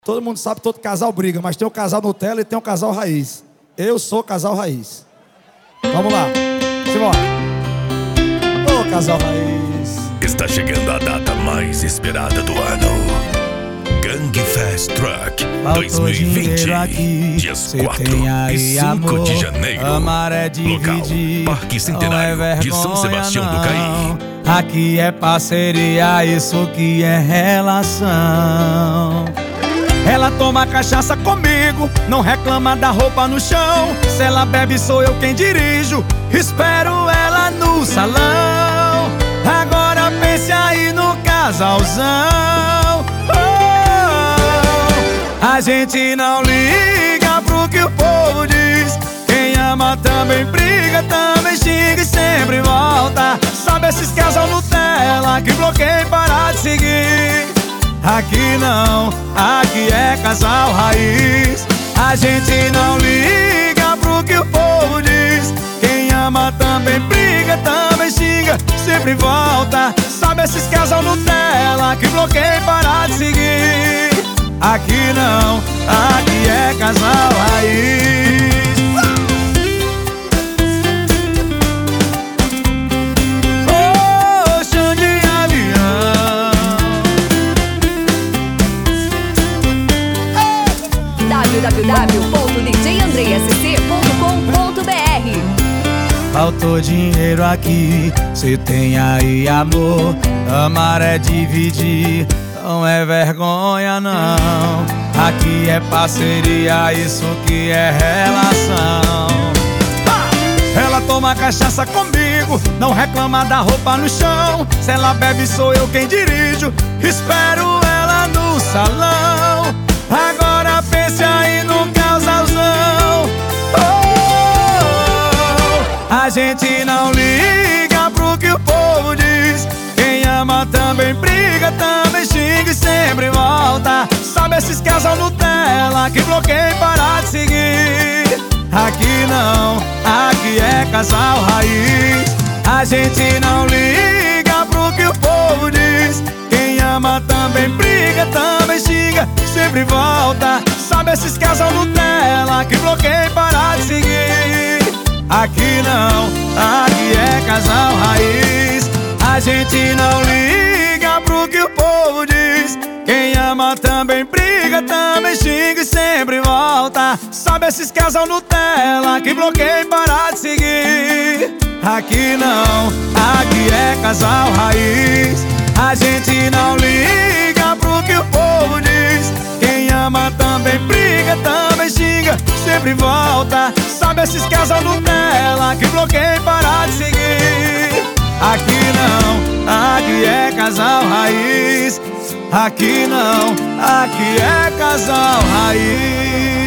Todo mundo sabe que todo casal briga, mas tem o casal Nutella e tem o casal raiz. Eu sou casal raiz. Vamos lá. Simbora. Ô, casal raiz. Está chegando a data mais esperada do ano. Gang Fest Truck 2020. Aqui, dias 4 e 5 de janeiro. Local: Parque Centenário de São Sebastião do Caí. Aqui é parceria, isso que é relação. Ela toma cachaça comigo, não reclama da roupa no chão. Se ela bebe, sou eu quem dirijo. Espero ela no salão. Agora pense aí no casalzão. A gente não liga pro que o povo diz. Quem ama também briga, também xinga e sempre volta. Sabe esses casal Nutella que bloqueia e para de seguir? Aqui não, aqui é casal raiz. A gente não liga pro que o povo diz. Quem ama também briga, também xinga, sempre volta. Sabe esses casal Nutella que bloqueia e para de seguir? Aqui não, aqui é casal raiz. www.djandreasc.com.br. Faltou dinheiro aqui, cê tem aí amor. Amar é dividir, não é vergonha não. Aqui é parceria, isso que é relação. Ela toma cachaça comigo, não reclama da roupa no chão. Se ela bebe, sou eu quem dirijo. Espero ela no salão. Agora pense aí no casalzão. A gente não liga pro que o povo diz. Quem ama também briga, também xinga e sempre volta. Sabe esses casal Nutella que bloqueia e para de seguir? Aqui não, aqui é casal raiz. A gente não liga pro que o povo diz. Quem ama também briga, também xinga, sempre volta. Sabe esses casal Nutella que bloqueia e para de seguir? Aqui não, aqui é casal raiz. A gente não liga pro que o povo diz. Quem ama também briga, também xinga e sempre volta. Sabe esses casal Nutella que bloqueia e para de seguir? Aqui não, aqui é casal raiz. A gente não liga pro que o povo diz. Quem ama também briga, também xinga, sempre volta. Sabe esses casal Nutella que bloqueia e para de seguir? Aqui não, aqui é casal raiz. Aqui não, aqui é casal raiz.